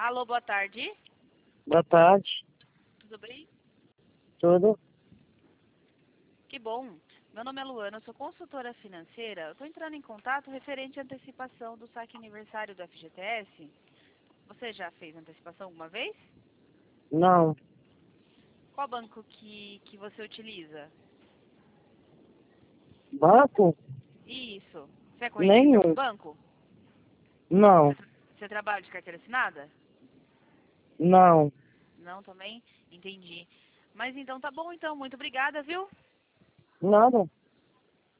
Alô, boa tarde. Boa tarde, Tudo bem? tudo? Que bom. Meu nome é Luana, eu sou consultora financeira. Eu estou entrando em contato referente à antecipação do saque aniversário do FGTS. Você já fez antecipação alguma vez? Não, Qual banco que você utiliza? banco? Isso. Você é correntista de algum Nenhum. banco? Não, Você trabalha de carteira assinada? não. Não, também? Entendi. Mas então tá bom, então. Muito obrigada, viu? Nada.